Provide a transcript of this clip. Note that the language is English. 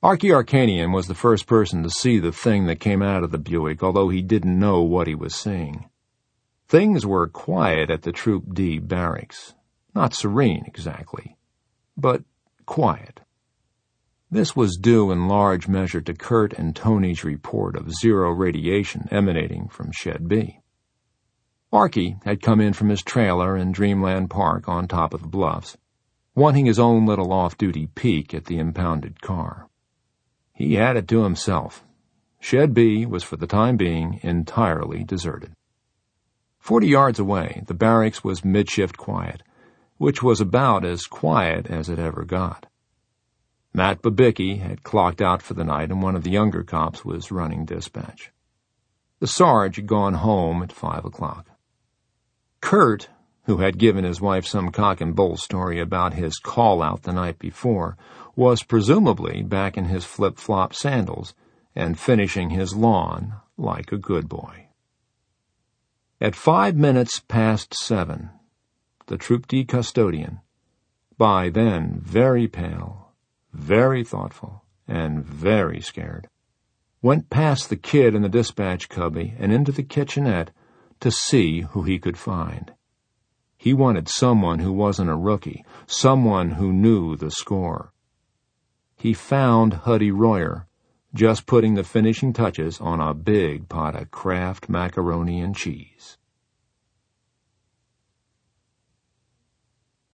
Archie Arcanian was the first person to see the thing that came out of the Buick, although he didn't know what he was seeing. Things were quiet at the Troop D barracks. Not serene, exactly, but quiet. This was due in large measure to Kurt and Tony's report of zero radiation emanating from Shed B. Archie had come in from his trailer in Dreamland Park on top of the bluffs, wanting his own little off-duty peek at the impounded car. He had it to himself. Shed B was for the time being entirely deserted. 40 yards away, the barracks was midshift quiet, which was about as quiet as it ever got. Matt Babicki had clocked out for the night, and one of the younger cops was running dispatch. The Sarge had gone home at 5 o'clock. Kurt, who had given his wife some cock-and-bull story about his call-out the night before, was presumably back in his flip-flop sandals and finishing his lawn like a good boy. At 5 minutes past 7, the Troop D custodian, by then very pale, very thoughtful, and very scared, went past the kid in the dispatch cubby and into the kitchenette to see who he could find. He wanted someone who wasn't a rookie, someone who knew the score. He found Huddy Royer, just putting the finishing touches on a big pot of Kraft macaroni and cheese.